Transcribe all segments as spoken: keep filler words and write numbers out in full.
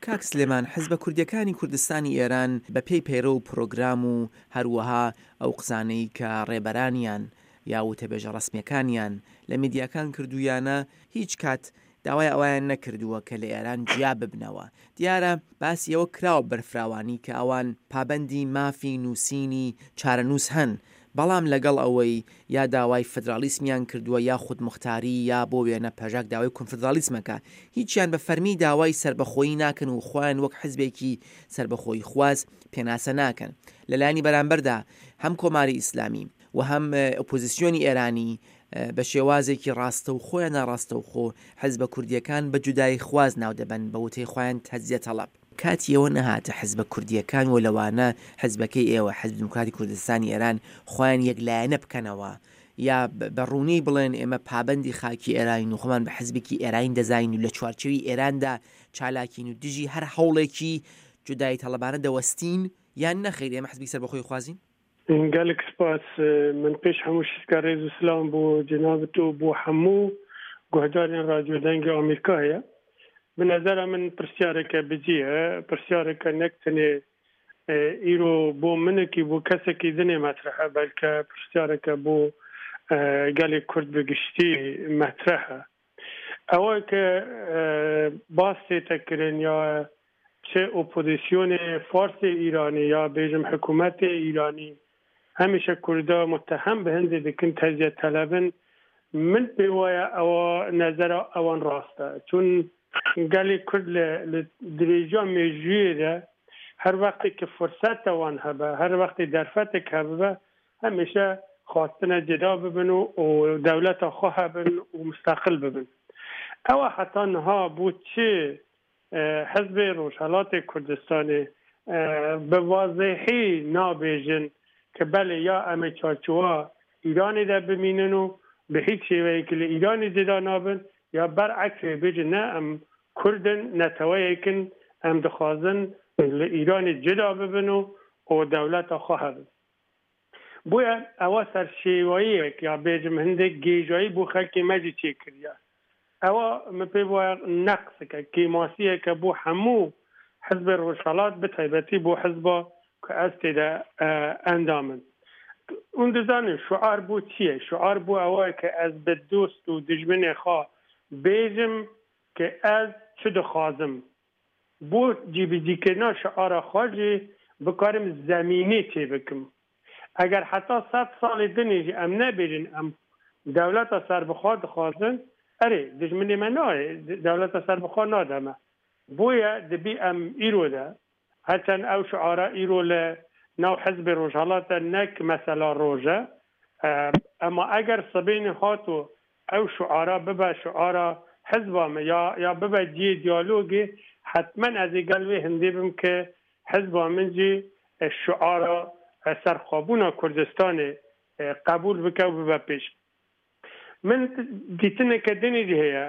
کاک سلێمان حیزبە کوردیەکانی کوردستانی ئێران بە پێی پەیڕە و پرۆگرام و هەروەها ئەو قسانەی کە ڕێبەرانیان یا وتەبێژە ڕەسمیەکانیان لە میدیاکان کردویانە هیچ کات داوای ئەویان نەکردووە کە لە ئێران جیا ببنەوە. دیارە باسی ئەوە کراوە بەرفراوانی کە ئەوان پابەندی مافی نووسینی چارەنووس هەن، بەڵام لەگەڵ ئەوەی یا داوای فدرالیسمیان کردووە یا خودمختاری یا بۆ وێنە پەژاک داوای کنفدرالیسمەکە، هیچیان بە فەرمی داوای سربەخۆیی ناکەن و خۆیان وەک حزبێکی سربەخۆیی خواز پێناسە ناکەن. لەلایانی بەرامبەردا هەم کۆماری ئیسلامی و هەم ئۆپۆزیسیۆنی ئێرانی بە شێوازێکی ڕاستە و خۆیان ناڕاستە و خۆ حیزبە کوردیەکان بە جودای خواز ناو دەبن بە وتەی خۆیان تەجزیە تەڵەب. کاتیەوە نەهاتە حیزبە کوردیەکان و لەوانە حیزبەکەی ئێوە حیزب دموکراتی کوردستانی ئێران خۆیان یەکلایەنە بکەنەوە یا بە ڕوونی بڵێن ئێمە پابەندی خاکی ئێران و خۆمان بە حیزبێکی ئێران دەزاین و لە چوارچێوی ئێراندا چالاکین و دژی هەر هەوڵێکی جودای تەڵەبانە دەوەستین، یان نەخێر ئێمە حیزبی سەربەخۆی خوازین؟ گەلێک سپاس. من پێش هەموو شتکە ڕێز و سلام بۆ جەنابەت و بۆ هەموو گوهدارین رادیۆ دەنگی ئەمریکایە. بنظرە من پرسیارێکە بجیە، پرسیارێکە نەکتنێ ئیرۆ بۆ منێکی بۆ کەسێکی دنێ مەترەحە، بەلکە پرسیارێکە بۆ گەلێک کورد بگشتی مەترەحە. ئەوە کە باس تێتەکردن یا چه ئۆپۆزیسیۆنێ فارسی ئیرانی یا بێژم حکوومەتێ ئیرانی هەمیشە کووردا متهم بە هەندێک دکن تەجزیە تەلەبن، من پێ وایە ئەوە نەزەرە ئەوان ڕاستە، چون گەلێک کورد لە درێژا مێژوویەدا هەر وەقتی کە فرسەتەوان هەبە، هەر وەقتی دەرفەتێک هەبە، هەمیشە خواستنە جدا ببن و دەولەتە خۆ هەبن و مستەقل ببن. ئەوە حتا نها بوو چێ حزب ڕۆژهەڵاتی کوردستانی بە واضحی نابێژن کە بەڵێ یا ئەمە چارچووە ئیرانی دا بمینن و به هیچ شێوەیەکی لە ئیرانی جدا نابن، یا بەرعەکسێ بێژن نه ئەم کوردن نەتەوەیەکن ئەم دەخوازن لە ئیرانی جدا ببن و ئەو دەولەتە خۆ هەبن. بۆیە ئەوە سەر شێوەیەک یا بێژم هەندێک گێژایی بۆ خەڵکی مەجی چێ کردیە. ئەوە من پێ وایە نەقسەکە کێماسیەکە بۆ هەموو حزب ڕۆژهەڵات بتایبەتی بۆ حزبە کە ئەس تێدا ئەندامن. اون دەزانن شعار بۆ چییە؟ شعار بۆ ئەوەیە کە ئەس بە دۆست و دژمنێ خوا بێژم کە ئەس چ دەخوازم. بۆ جێبەجێکردنا شعارە خواجێ بکارم زەمینێ چێ بکەم. ئەگەر حتا سەد ساڵی دنێژی ئەم نەبێژن ئەم دەولەتە سەربەخوا دەخوازن، ئەرێ دژمنی من نایە دەولەتە سەربەخوا نادەمە. بۆیە دەبی ئەم ئیرۆدا هەرچەند ئەو شعارە ئیرۆ لە ناو حزب ڕۆژهەڵاتە نەک مەسەلا ڕۆژە، ئەما ئەگەر سبەینی هاتوو ئەو شعارە ببە شعارە حزبامە یا یا ببە جێ دیالۆگێ، حتما ئەزێ گەلوێ هەندێ بم کە حزبا من جێ شعارە سەرخابوونا کوردستانی قبول بکە و ببە پێش. من دیتنێکە دنێدی هەیە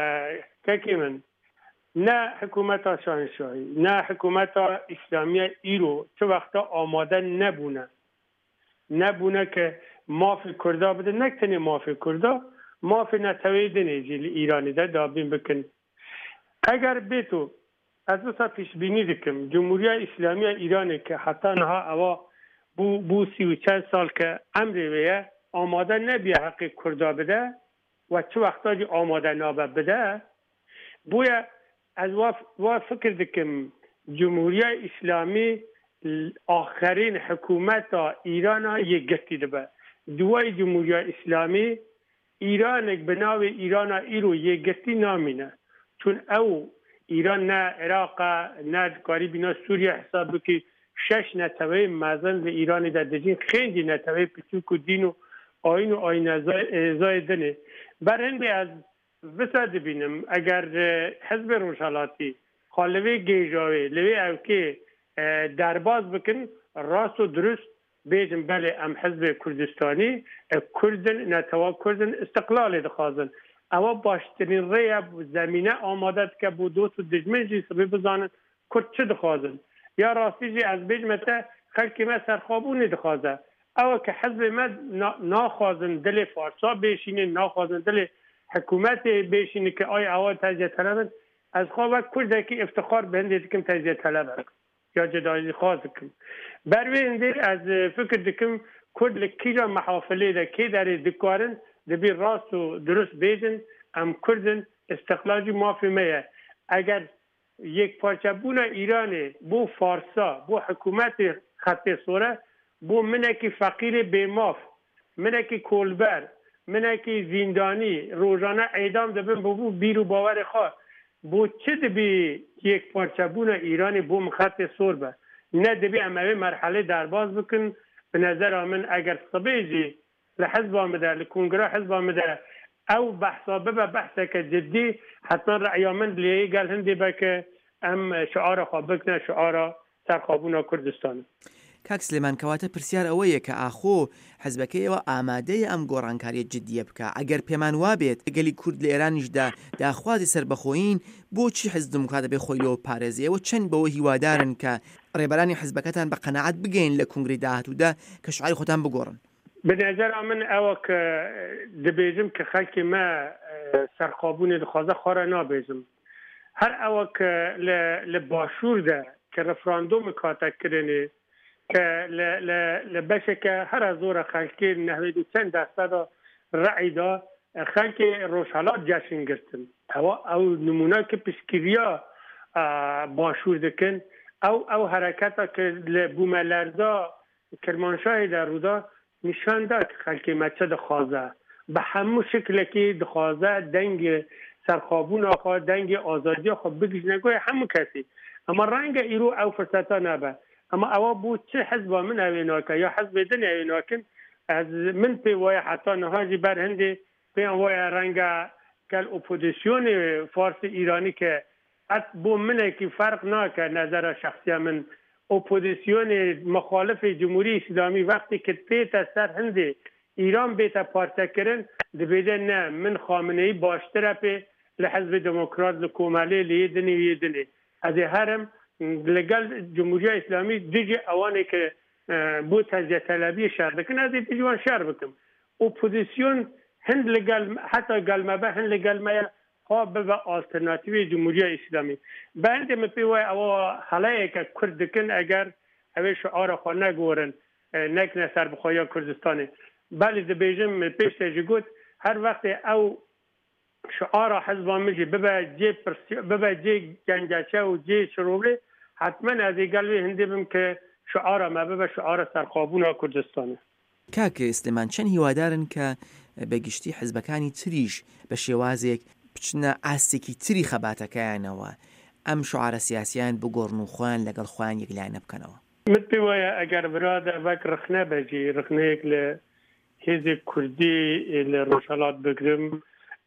کەکی من نه حکوومەتا شاهنشاهی نه حکوومەتا ئیسلامیە ئیرۆ چه وەختە ئامادە نەبوونە نەبوونە کە مافی کوردا بدن، نەکتەنێ مافی کوردا، مافی نەتەوەی دنێژی لە ئیرانیدا دابین بکن. ئەگەر بێتو ئەز بسا پیشبینی دکم جمهوریە ئیسلامیە ئیرانی کە حتا نها ئەوە بوو سی و چند سال کە ئەمرێ وەیە ئامادە نەبیە حەقی کوردا بدە و چه وەختە جی ئامادە نابە بدە. بۆیە از وا فکر دکم جمهوریه اسلامی آخرین حکومت ایران یک گرتی دبه. دوای جمهوریه اسلامی ایران یک بناو ایران ایرو یک گرتی نامینه، چون او ایران نه عراق نه کاری بینا سوریه حساب بکی شش نتوه مزن به ایران در دجین خیلی نتوه پچوک و دین و آین و آین ازای دنه. برهنده از وسط بینم اگر حزب روشالاتی خالوی گیجاوی لوی او که درباز بکن راست و درست بیجن بله ام حزب کردستانی کردن نتوا کردن استقلال دخوازن. اما باشترین ریب زمینه آمادت که بو دوست و دجمن جی سبی بزانن کرد چه دخوازن یا راستی جی از بیجمته خلکی ما سرخوابونی دخوازه. او که حزب ما ناخوازن دل فارسا بیشینه، ناخوازن دل حکومت بیشینه که آیا اول تجزیه طلبن، از خواه کردکی افتخار به هنده دکم تجزیه طلب یا جدایی خواهد کم بروی هنده از فکر دکم کرد لکیجا محافله ده که در دکارن دبی راست و درست بیدن ام کردن استقلالی مافی میه اگر یک پارچه بونا ایران بو فارسا بو حکومت خط سوره بو منکی فقیر بیماف منکی کولبر منکی زندانی روزانه اعدام دبن بو بو بیرو باور خواه بو چه دبی یک پارچه بونا ایران بو خط سور به نه دبی اموی مرحله درباز بکن به نظر آمن اگر صبیجی لحزب آمده لکنگره حزب آمده او بحثا ببا بحثا که جدی حتما رأی من لیه گل هندی با که ام شعار خواه بکنه شعار سرخابونا کردستان کاک سلێمان کەواتە پرسیار ئەوەیە کە ئاخۆ حەزبەکەیەوە ئامادەیە ئەم گۆڕانکاریە جددیە بکە ئەگەر پێمان وابێت گەلی کورد لە ئێرانیشدا داخوازی سربەخۆیین بۆچی حزب دموکرات دەبێ خۆی لەوە پارێزیەوە چەند بەوە هیوادارن کە ڕێبەرانی حزبەکەتان بە قەنەعەت بگەین لە کنگری داهاتوودا کە شعاری خۆتان بگۆڕن بنظر من ئەوە کە دەبێژم کە خەڵکی ما سەرخابوونی دخوازە خۆرە نابێژم هەر ئەوە کە لە باشووردا کە ڕەفراندۆم کاتەکردنێ که لبشه که هر زور خلکی نحوی دو چند دسته رعی دا خلک روشالات جشن گرتن او نمونه که پشکریا باشور دکن او او حرکتا که لبوم لرزا کرمانشاه در رودا نشان داد خلکی مچه دخوازه به همون شکل که دخوازه دنگ سرخابون آخوا دنگ آزادی آخوا بگیش نگوی همون کسی اما رنگ ایرو او فرصتا نبه اما اوا بود چه حزب من اویناک یا حزب دنیا اویناکن از من پی وای حتی نهاجی بر هندی پی وای رنگ کل اپوزیسیون فارس ایرانی که ات بو منه که فرق ناکه نظر شخصی من اپوزیسیون مخالف جمهوری اسلامی وقتی که پیت سر هندی ایران بیت پارچه کرن دبیده نه من خامنه ای باشتره پی لحزب دموکرات لکومالی لیدنی ویدنی از هرم لگل جمهوری اسلامی دیگه اوانی که بود تجزیه طلبی شهر بکن از این دیجوان شهر بکن اپوزیسیون هند لگل حتی گلمه هند لگل ما خواب به آلترناتیوی جمهوری اسلامی بعد ما پیوای او حاله که کردکن اگر اوی شعار خوا نگورن نکنه سر بخوایا کردستانی بله ده بیجم پیش تجگود هر وقت او شعار حزب میجی ببا جی ببا جی گنجاچه و جی شروبلی حتما از این قلبی هندی بیم که شعار ما ببا شعار سرخابون کردستانه کاک سلێمان چەند هیوادارن کە بەگشتی حزبەکانی تریش بە شێوازێک بچنە ئاستێکی تری خەباتەکەیانەوە ئەم شعارە سیاسیان بگۆڕن و خۆیان لەگەڵ خۆیان یەکلایەنە بکەنەوە من پێ وایە ئەگەر برادە وەک ڕخنە بەجی ڕخنەیەک لە هێزێک کوردی لە ڕۆژهەڵات بگرم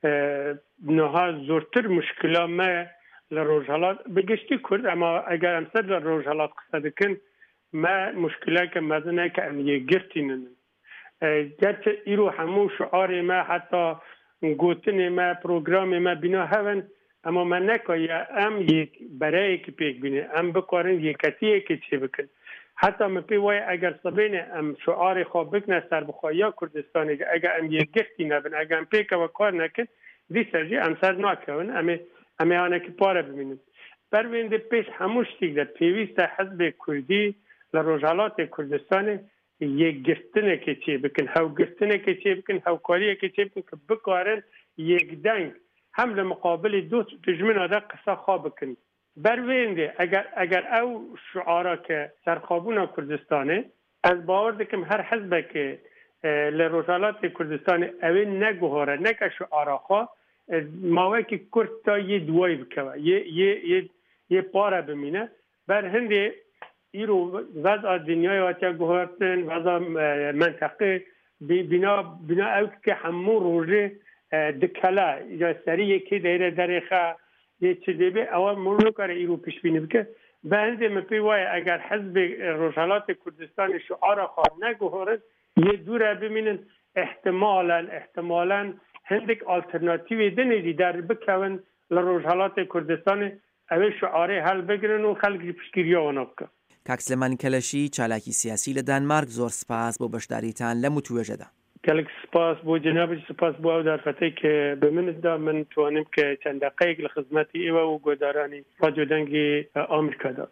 نها زۆرتر مشکلا ما لە ڕۆژهەڵات بەگشتی کورد ئەما ئەگەر ئەمسەر لە ڕۆژهەڵات قسە دەکەن ما مشکلەکە مەزنە کە ئەم یەکگرتینن گەرچە ئیرۆ هەموو شعاری ما حتا گوتنی ما پرۆگرامی ما بینا هەون ئەما ما نەکایە ئەم یەک بەرەیەکی پێک بینێ ئەم بکارن یەکەتیەکی چێ بکەن حتی من پێ وایە ئەگەر سەبێنێ ئەم شعاری خۆ بکنە سەربەخۆیە کوردستانی ئەگەر ئەم یەکگرتی نەبن ئەگەر ئەم پێکەوە کار نەکرد دیسەرجی ئەم سەر ناکەون ئەمێ ئەمەیانێکی پارە ببینن بەروێندە پێش هەموو شتێک دە پێویستە حەزبێ کوردی لە ڕۆژهەڵاتی کوردستانی یەکگرتنێکی چێ بکەن هەوگرتنێکی چێ بکەن هەوکاریەکی چێ بکەن کە بکارن یەکدەنگ هەم لە مقابلی دۆست و دژمنەدا قسە خوا بکەن بەروێندێ ئەگەر ئەگەر ئەو شعارە کە سەرخابوونە کوردستانی ئەس باوەڕ دەکەم هەر حەزبێکێ لە ڕۆژهەڵاتی کوردستانی ئەوێ نەگوهۆرە نەکە شعارە خوا ماوەیەکی کورت تا یە دوای بکەوە یە پارە بمینە بەر هەندێ ایرو وضع دنیای واتیا گوهرتن وضع منطقه بنا بنا او که همون روزه دکلا یا سری یکی دیره دریخه یه چیزی به اول مرو کاره ایرو پیش بینی بکه بنده مپی وای اگر حزب روشالات کردستان شعار خواه نگوهرن یه دوره ببینن احتمالا احتمالا هندک آلترناتیوی دنیدی در بکون لروشالات کردستان اوه شعاره حل بگیرن و خلقی پیشگیری آنها بکن کاک سلێمانی کەلەشی چالاکی سیاسی لە دانمارک زۆر سپاس بۆ بەشداریتان لەم وتوێژەدا. گەلک سپاس بۆ جنابی سپاس بۆ ئەو دارفەتەی کە بە منتدا من توانم کە چەند دقەیەک لە خزمەتی ئێوە و گۆدارانی ڕادیۆ دەنگی ئامریکادا